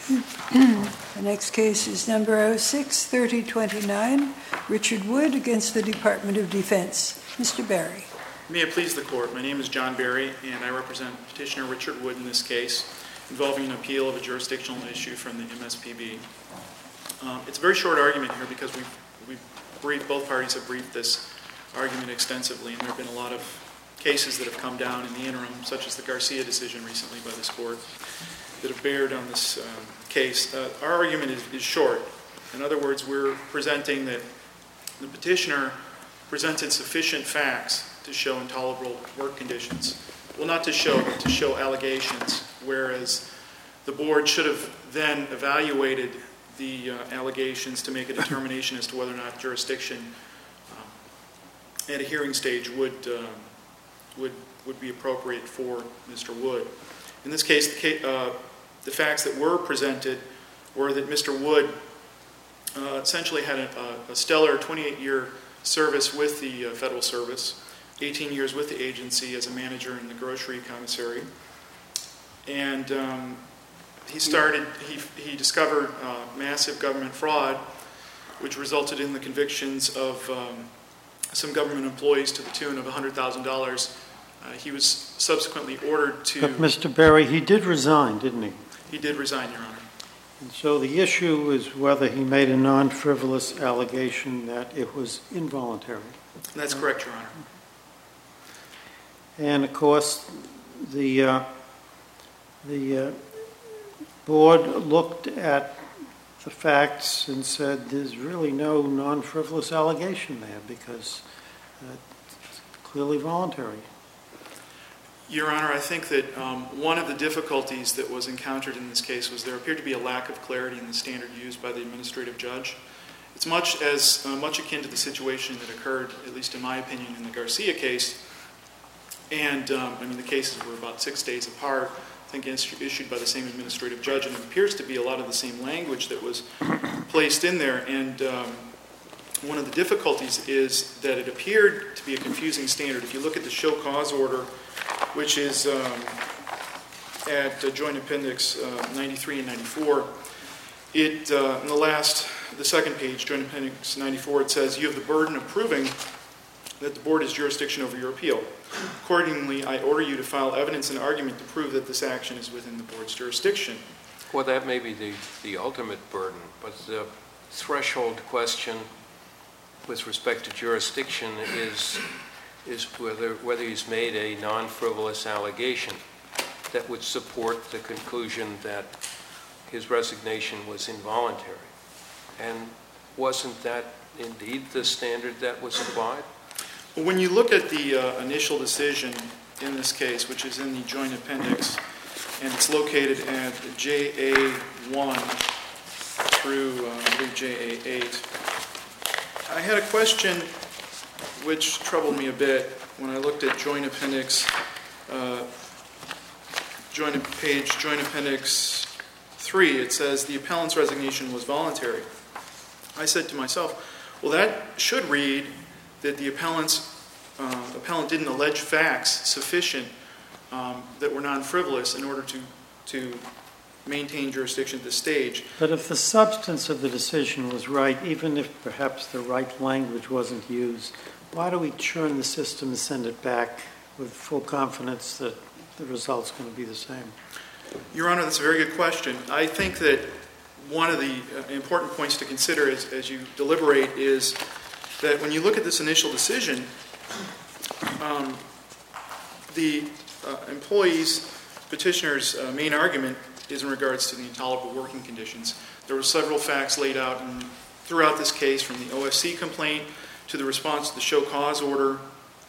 The next case is number 06-3029, Richard Wood against the Department of Defense. Mr. Berry. May it please the Court, my name is John Berry, and I represent Petitioner Richard Wood in this case, involving an appeal of a jurisdictional issue from the MSPB. It's a very short argument here because both parties have briefed this argument extensively, and there have been a lot of cases that have come down in the interim, such as the Garcia decision recently by this Court, that have bared on this case. Our argument is short. In other words, we're presenting that the petitioner presented sufficient facts to show intolerable work conditions. Well, not to show, but to show allegations, whereas the board should have then evaluated the allegations to make a determination as to whether or not jurisdiction at a hearing stage would be appropriate for Mr. Wood. In this case, the facts that were presented were that Mr. Wood essentially had a stellar 28-year service with the Federal Service, 18 years with the agency as a manager in the grocery commissary, and he discovered massive government fraud, which resulted in the convictions of some government employees to the tune of $100,000. He was subsequently ordered to... But Mr. Berry, he did resign, didn't he? He did resign, Your Honor. And so the issue is whether he made a non-frivolous allegation that it was involuntary. That's correct, Your Honor. And of course, the board looked at the facts and said there's really no non-frivolous allegation there because it's clearly voluntary. Your Honor, I think that one of the difficulties that was encountered in this case was there appeared to be a lack of clarity in the standard used by the administrative judge. It's much akin to the situation that occurred, at least in my opinion, in the Garcia case. And the cases were about 6 days apart, I think issued by the same administrative judge, and it appears to be a lot of the same language that was placed in there. And one of the difficulties is that it appeared to be a confusing standard. If you look at the show cause order, which is at Joint Appendix 93 and 94, in the second page, Joint Appendix 94, it says, "You have the burden of proving that the board has jurisdiction over your appeal. Accordingly, I order you to file evidence and argument to prove that this action is within the board's jurisdiction." Well, that may be the ultimate burden, but the threshold question with respect to jurisdiction is whether he's made a non-frivolous allegation that would support the conclusion that his resignation was involuntary. And wasn't that indeed the standard that was applied? Well, when you look at the initial decision in this case, which is in the Joint Appendix, and it's located at JA1 through, I believe, JA8, I had a question which troubled me a bit when I looked at Joint Appendix, Joint Appendix 3. It says the appellant's resignation was voluntary. I said to myself, well, that should read that the appellant didn't allege facts sufficient that were non-frivolous in order to maintain jurisdiction at this stage. But if the substance of the decision was right, even if perhaps the right language wasn't used, why do we churn the system and send it back with full confidence that the result's going to be the same? Your Honor, that's a very good question. I think that one of the important points to consider as you deliberate is that when you look at this initial decision, the petitioner's main argument is in regards to the intolerable working conditions. There were several facts laid out throughout this case, from the OFC complaint to the response to the show cause order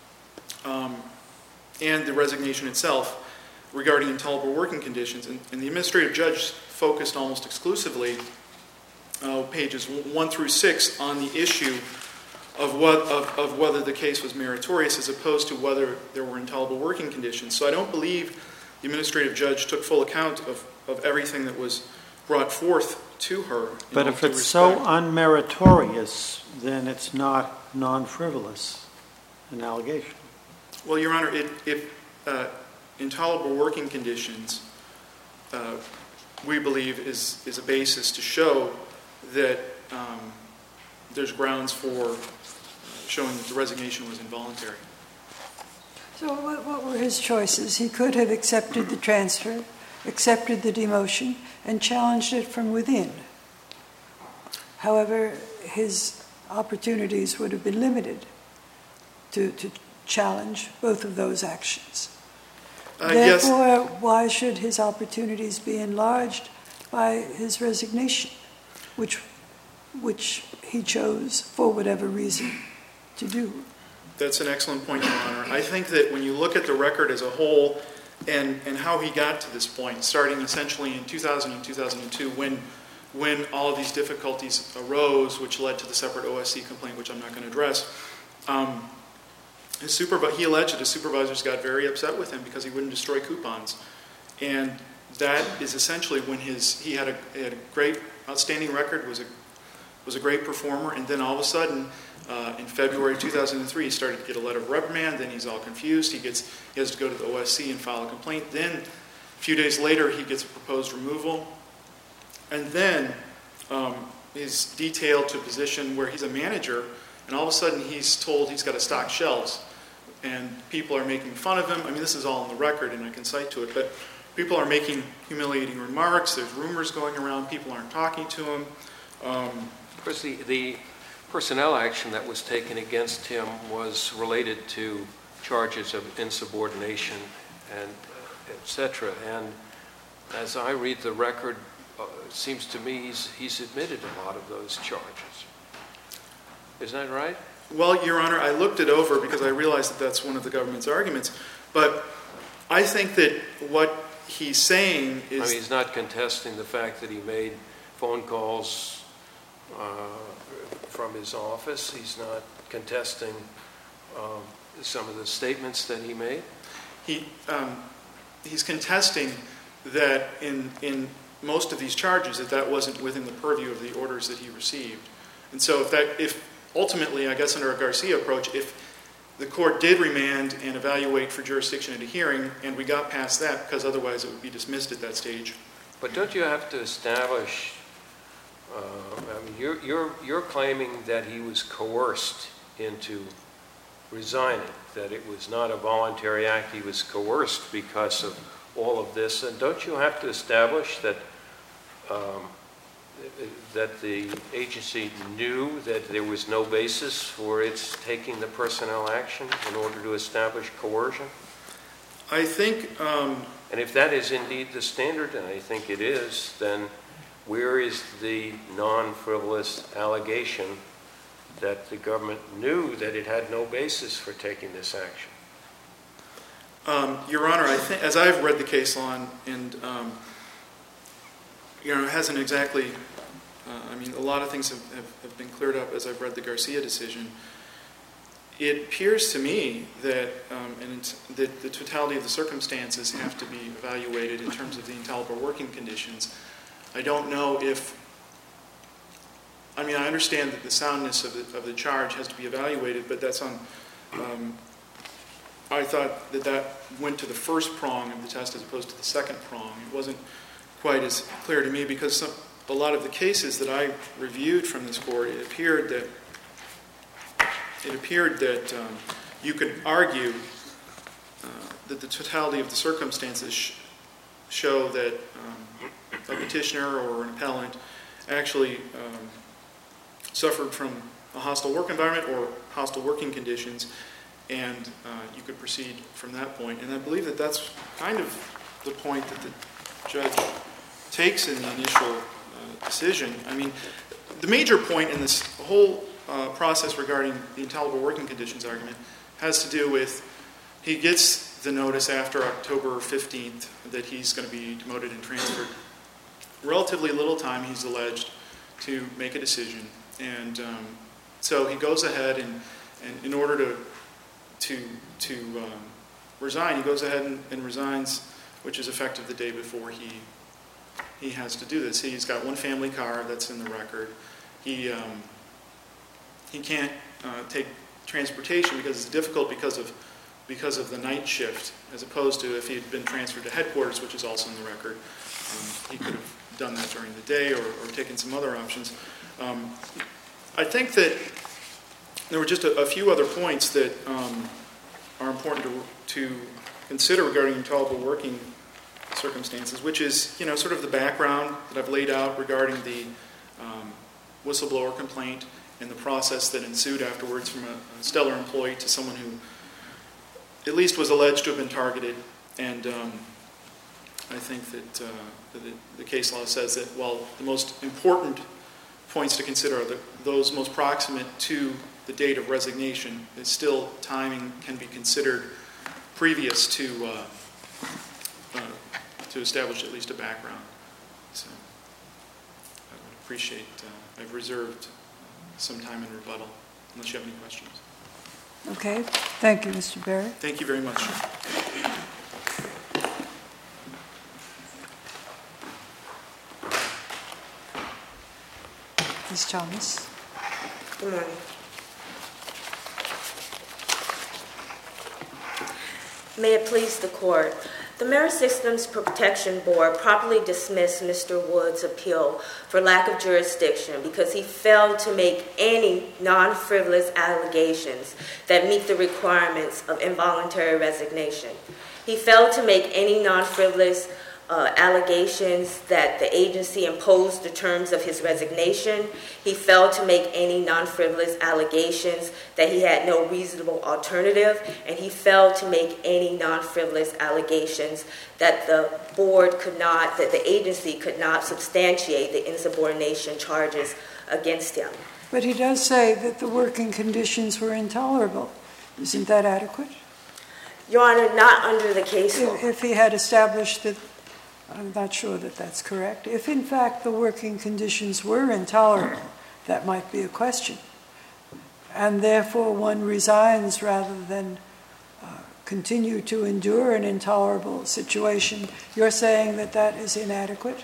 and the resignation itself regarding intolerable working conditions. And the administrative judge focused almost exclusively, pages 1 through 6, on the issue of whether the case was meritorious as opposed to whether there were intolerable working conditions. So I don't believe the administrative judge took full account of everything that was brought forth to her. But if it's so unmeritorious, then it's not non-frivolous, an allegation. Well, Your Honor, if intolerable working conditions we believe is a basis to show that there's grounds for showing that the resignation was involuntary. So what were his choices? He could have accepted the transfer, accepted the demotion, and challenged it from within. However, his opportunities would have been limited to challenge both of those actions. Therefore, why should his opportunities be enlarged by his resignation, which he chose, for whatever reason, to do? That's an excellent point, Your Honor. I think that when you look at the record as a whole and how he got to this point, starting essentially in 2000 and 2002, when all of these difficulties arose, which led to the separate OSC complaint, which I'm not going to address, he alleged that his supervisors got very upset with him because he wouldn't destroy coupons. And that is essentially when he had a great, outstanding record, was a great performer, and then all of a sudden, in February 2003, he started to get a letter of reprimand. Then he's all confused. He has to go to the OSC and file a complaint. Then, a few days later, he gets a proposed removal. And then he's detailed to a position where he's a manager, and all of a sudden he's told he's got to stock shelves. And people are making fun of him. I mean, this is all on the record, and I can cite to it. But people are making humiliating remarks. There's rumors going around. People aren't talking to him. Of course, the personnel action that was taken against him was related to charges of insubordination and et cetera. And as I read the record, it seems to me he's admitted a lot of those charges. Isn't that right? Well, Your Honor, I looked it over because I realized that that's one of the government's arguments. But I think that what he's saying is... I mean, he's not contesting the fact that he made phone calls from his office. He's not contesting some of the statements that he made. He's contesting that in most of these charges that wasn't within the purview of the orders that he received. And so if ultimately, I guess under a Garcia approach, if the court did remand and evaluate for jurisdiction at a hearing, and we got past that, because otherwise it would be dismissed at that stage. But don't you have to establish, I mean, you're claiming that he was coerced into resigning, that it was not a voluntary act, he was coerced because of all of this. And don't you have to establish that that the agency knew that there was no basis for its taking the personnel action in order to establish coercion? I think... and if that is indeed the standard, and I think it is, then where is the non-frivolous allegation that the government knew that it had no basis for taking this action? Your Honor, I think, as I've read the case law, and it hasn't exactly... I mean, a lot of things have been cleared up as I've read the Garcia decision. It appears to me that that the totality of the circumstances have to be evaluated in terms of the intolerable working conditions. I don't know if... I mean, I understand that the soundness of the charge has to be evaluated, but that's on... I thought that went to the first prong of the test as opposed to the second prong. It wasn't quite as clear to me because a lot of the cases that I reviewed from this court, it appeared that you could argue that the totality of the circumstances show that a petitioner or an appellant actually suffered from a hostile work environment or hostile working conditions, and you could proceed from that point. And I believe that that's kind of the point that the judge takes in the initial decision. I mean, the major point in this whole process regarding the intolerable working conditions argument has to do with he gets the notice after October 15th that he's going to be demoted and transferred. Relatively little time, he's alleged, to make a decision. And so he goes ahead and in order to resign, he goes ahead and resigns, which is effective the day before he has to do this. He's got one family car that's in the record. He can't take transportation because it's difficult because of because of the night shift, as opposed to if he had been transferred to headquarters, which is also in the record. He could have done that during the day or taken some other options. I think that there were just a few other points that are important to consider regarding intolerable working circumstances, which is, sort of the background that I've laid out regarding the whistleblower complaint and the process that ensued afterwards from a stellar employee to someone who at least was alleged to have been targeted. And I think that the case law says that while the most important points to consider are those most proximate to the date of resignation, that still timing can be considered previous to establish at least a background. So I would appreciate, I've reserved some time in rebuttal, unless you have any questions. Okay, thank you, Mr. Berry. Thank you very much. Ms. Thomas. Good morning. May it please the court. The Merit Systems Protection Board properly dismissed Mr. Wood's appeal for lack of jurisdiction because he failed to make any non-frivolous allegations that meet the requirements of involuntary resignation. He failed to make any non-frivolous allegations that the agency imposed the terms of his resignation. He failed to make any non-frivolous allegations that he had no reasonable alternative, and he failed to make any non-frivolous allegations that the board could not, that the agency could not substantiate the insubordination charges against him. But he does say that the working conditions were intolerable. Isn't that adequate? Your Honor, not under the case law. If he had established that, I'm not sure that that's correct. If, in fact, the working conditions were intolerable, that might be a question. And therefore, one resigns rather than continue to endure an intolerable situation. You're saying that that is inadequate?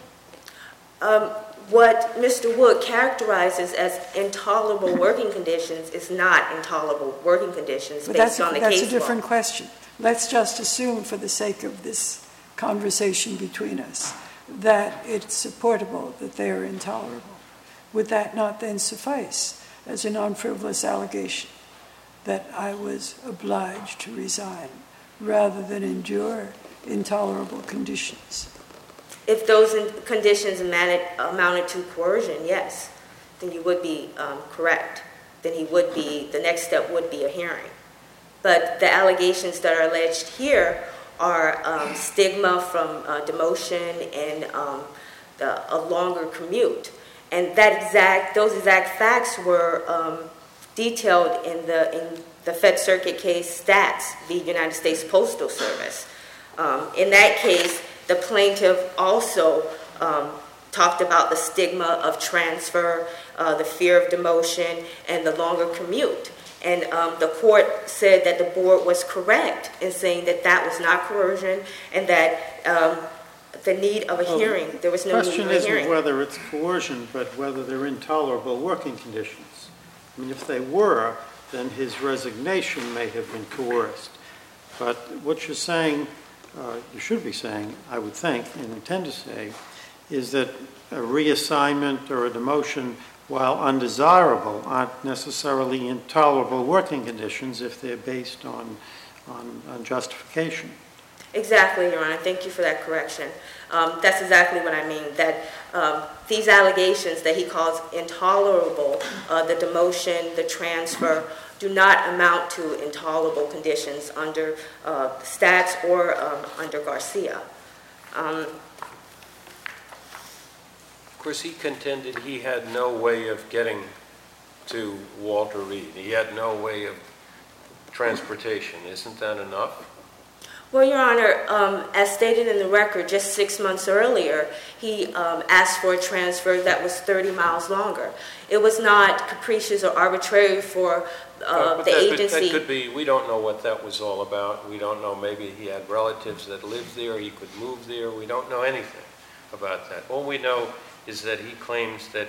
What Mr. Wood characterizes as intolerable working conditions is not intolerable working conditions based on the case law. That's a different question. Let's just assume, for the sake of this conversation between us, that it's supportable that they are intolerable. Would that not then suffice as a non-frivolous allegation that I was obliged to resign rather than endure intolerable conditions? If those conditions amounted to coercion, yes, then you would be correct. Then the next step would be a hearing. But the allegations that are alleged here are stigma from demotion and a longer commute. And those exact facts were detailed in the Fed Circuit case Stats v. United States Postal Service. In that case, the plaintiff also talked about the stigma of transfer, the fear of demotion, and the longer commute. And the court said that the board was correct in saying that that was not coercion and that the need of a hearing, there was no need of a hearing. The question isn't whether it's coercion, but whether they're intolerable working conditions. I mean, if they were, then his resignation may have been coerced. But what you're saying, you should be saying, I would think, and intend to say, is that a reassignment or a demotion, while undesirable, aren't necessarily intolerable working conditions if they're based on justification. Exactly, Your Honor. Thank you for that correction. That's exactly what I mean, that these allegations that he calls intolerable, the demotion, the transfer, do not amount to intolerable conditions under Stats or under Garcia. Of course, he contended he had no way of getting to Walter Reed. He had no way of transportation. Isn't that enough? Well, Your Honor, as stated in the record, just 6 months earlier, he asked for a transfer that was 30 miles longer. It was not capricious or arbitrary for the agency. That could be, we don't know what that was all about. We don't know, maybe he had relatives that lived there, he could move there. We don't know anything about that. All we know is that he claims that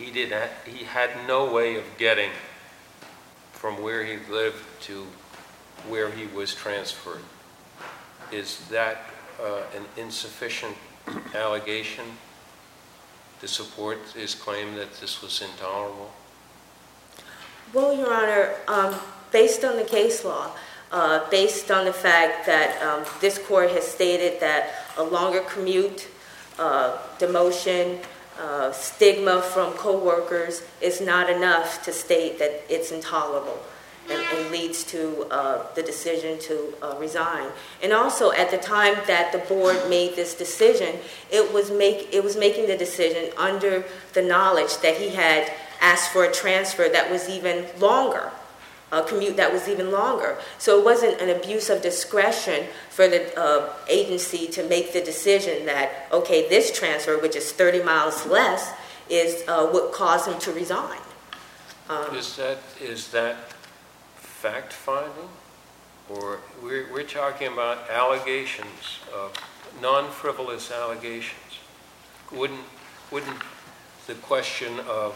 he had no way of getting from where he lived to where he was transferred. Is that an insufficient allegation to support his claim that this was intolerable? Well, Your Honor, based on the case law, based on the fact that this court has stated that a longer commute, demotion, stigma from coworkers is not enough to state that it's intolerable and leads to the decision to resign. And also, at the time that the board made this decision, it was making the decision under the knowledge that he had asked for a transfer that was even longer, a commute that was even longer. So it wasn't an abuse of discretion for the agency to make the decision that, okay, this transfer, which is 30 miles less, is what caused him to resign. Is that fact-finding? Or we're talking about allegations, non-frivolous allegations. Wouldn't the question of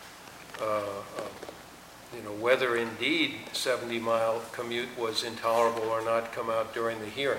whether indeed 70-mile commute was intolerable or not come out during the hearing?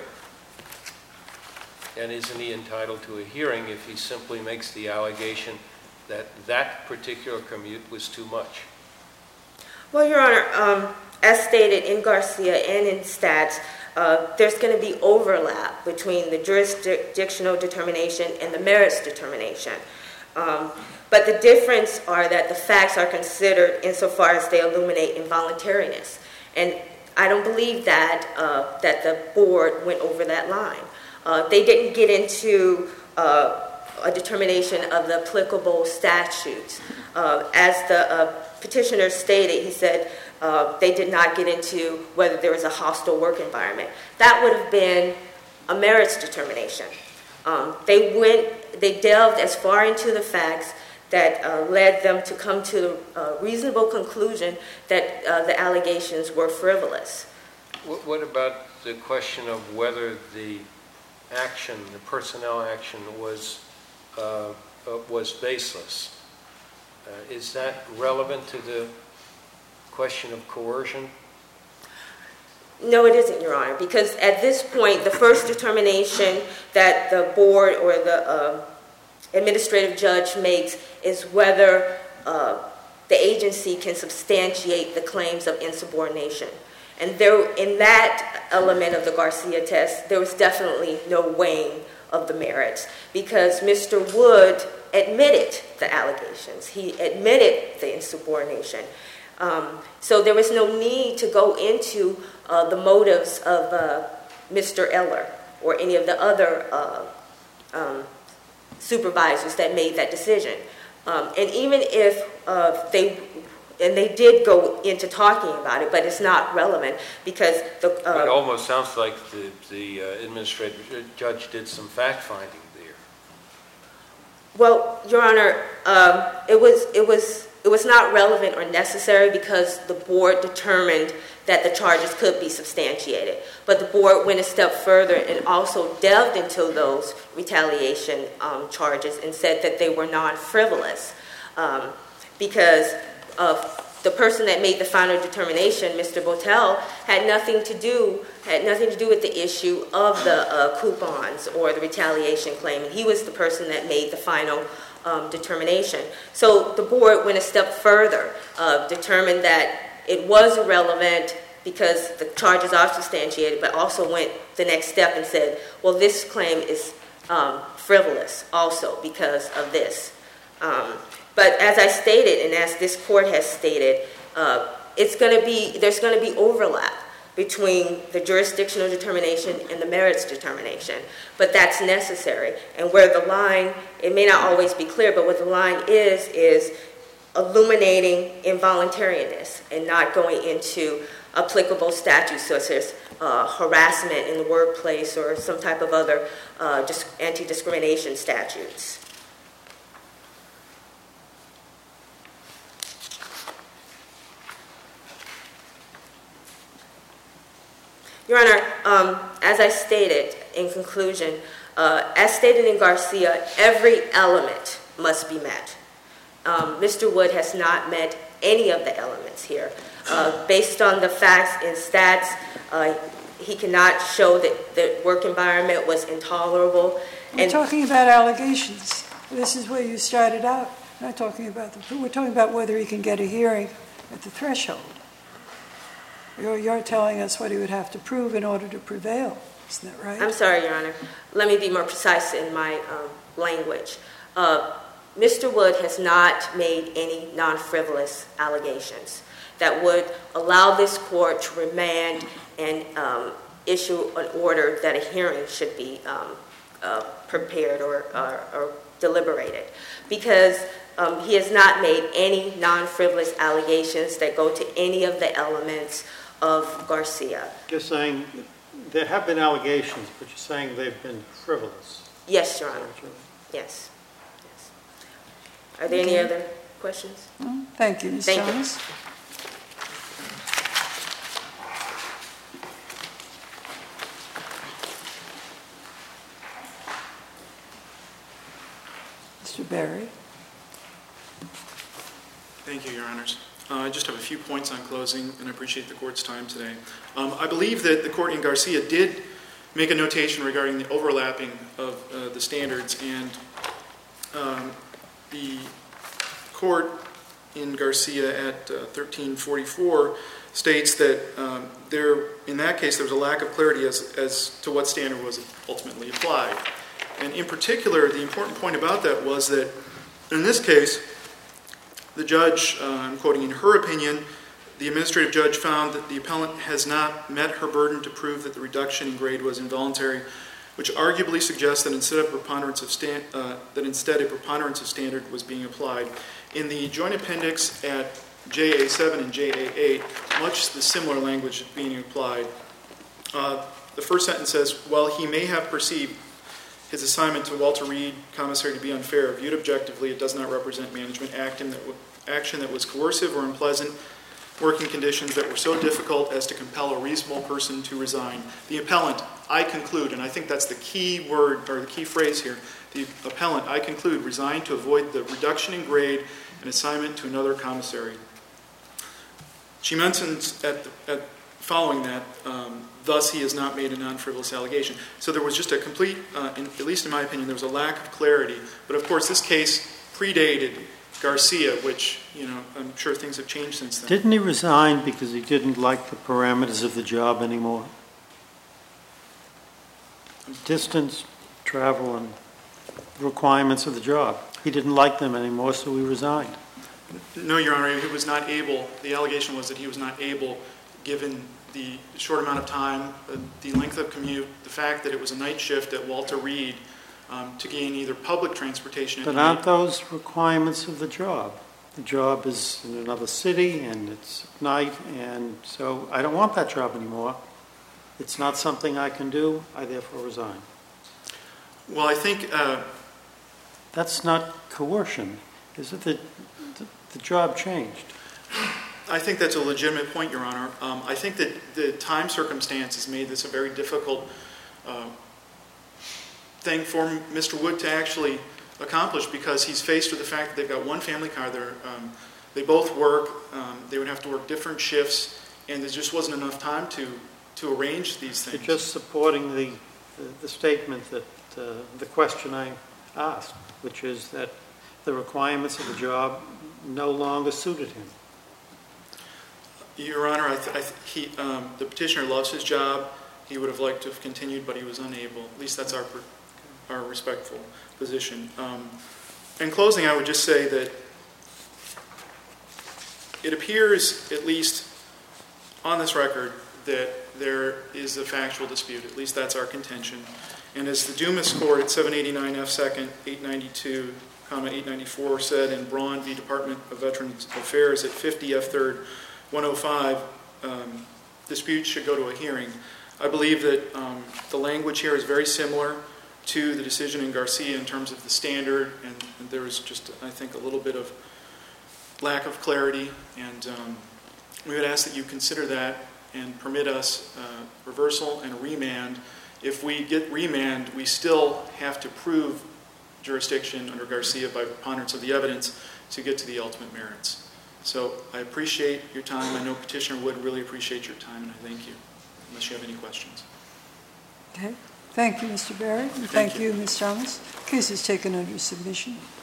And isn't he entitled to a hearing if he simply makes the allegation that that particular commute was too much? Well, Your Honor, as stated in Garcia and in Stats, there's going to be overlap between the jurisdictional determination and the merits determination. But the difference are that the facts are considered insofar as they illuminate involuntariness. And I don't believe that the board went over that line. They didn't get into a determination of the applicable statutes. As the petitioner stated, he said they did not get into whether there was a hostile work environment. That would have been a merits determination. They delved as far into the facts that led them to come to a reasonable conclusion that the allegations were frivolous. What about the question of whether the action, the personnel action, was baseless? Is that relevant to the question of coercion? No, it isn't, Your Honor, because at this point, the first determination that the board or the administrative judge makes is whether the agency can substantiate the claims of insubordination. And there, in that element of the Garcia test, there was definitely no weighing of the merits because Mr. Wood admitted the allegations. He admitted the insubordination. So there was no need to go into the motives of Mr. Eller or any of the other supervisors that made that decision. And even if they did go into talking about it, but it's not relevant because it almost sounds like the administrative judge did some fact-finding there. Well, Your Honor, it was not relevant or necessary because the board determined that the charges could be substantiated. But the board went a step further and also delved into those retaliation charges and said that they were non-frivolous because the person that made the final determination, Mr. Botel, had nothing to do with the issue of the coupons or the retaliation claim. He was the person that made the final determination. So the board went a step further, determined that it was irrelevant because the charges are substantiated, but also went the next step and said, well, this claim is frivolous also because of this. But as I stated, and as this court has stated, there's going to be overlap between the jurisdictional determination and the merits determination. But that's necessary. And where the line, it may not always be clear, but what the line is illuminating involuntariness and not going into applicable statutes such as harassment in the workplace or some type of other anti-discrimination statutes. Your Honor, as I stated in conclusion, as stated in Garcia, every element must be met. Mr. Wood has not met any of the elements here. Based on the facts and stats, he cannot show that the work environment was intolerable. We're talking about allegations. This is where you started out. We're not talking about we're talking about whether he can get a hearing at the threshold. You're telling us what he would have to prove in order to prevail. Isn't that right? I'm sorry, Your Honor. Let me be more precise in my language. Mr. Wood has not made any non-frivolous allegations that would allow this court to remand and issue an order that a hearing should be prepared or deliberated, because he has not made any non-frivolous allegations that go to any of the elements of Garcia. You're saying there have been allegations, but you're saying they've been frivolous. Yes, Your Honor. Yes. Are there any other questions? Thank you, Ms. Jones. Mr. Berry. Thank you, Your Honors. I just have a few points on closing, and I appreciate the court's time today. I believe that the court in Garcia did make a notation regarding the overlapping of the standards, and the court in Garcia at 1344 states that in that case, there was a lack of clarity as to what standard was ultimately applied. And in particular, the important point about that was that in this case, the judge, I'm quoting, in her opinion, the administrative judge found that the appellant has not met her burden to prove that the reduction in grade was involuntary, which arguably suggests that instead a preponderance of standard was being applied. In the joint appendix at JA7 and JA8, much the similar language is being applied. The first sentence says, while he may have perceived his assignment to Walter Reed, commissary, to be unfair, viewed objectively, it does not represent management action that was coercive or unpleasant, working conditions that were so difficult as to compel a reasonable person to resign. The appellant, I conclude, and I think that's the key word or the key phrase here, the appellant, I conclude, resigned to avoid the reduction in grade and assignment to another commissary. She mentions following that, thus he has not made a non-frivolous allegation. So there was just a complete, at least in my opinion, there was a lack of clarity. But of course, this case predated Garcia, which, I'm sure things have changed since then. Didn't he resign because he didn't like the parameters of the job anymore? Distance, travel, and requirements of the job. He didn't like them anymore, so he resigned. No, Your Honor, he was not able. The allegation was that he was not able, given the short amount of time, the length of commute, the fact that it was a night shift at Walter Reed, to gain either public transportation. But aren't those requirements of the job? The job is in another city and it's at night, and so I don't want that job anymore. It's not something I can do. I therefore resign. Well, I think that's not coercion, is it? The job changed. I think that's a legitimate point, Your Honor. I think that the time circumstances made this a very difficult thing for Mr. Wood to actually accomplish, because he's faced with the fact that they've got one family car there. They both work. They would have to work different shifts, and there just wasn't enough time to arrange these things. You're just supporting the statement that the question I asked, which is that the requirements of the job no longer suited him. Your Honor, the petitioner loves his job. He would have liked to have continued, but he was unable. At least that's our respectful position. In closing, I would just say that it appears, at least on this record, that there is a factual dispute. At least that's our contention. And as the Dumas Court at 789 F. 2nd, 892, 894 said in Braun v. Department of Veterans Affairs at 50 F. 3rd, 105, disputes should go to a hearing. I believe that the language here is very similar to the decision in Garcia in terms of the standard, and there was just, I think, a little bit of lack of clarity, and we would ask that you consider that and permit us reversal and remand. If we get remand, we still have to prove jurisdiction under Garcia by preponderance of the evidence, to get to the ultimate merits. So I appreciate your time. I know Petitioner would really appreciate your time, and I thank you, unless you have any questions. Okay. Thank you, Mr. Barry. And thank you, Ms. Thomas. Case is taken under submission.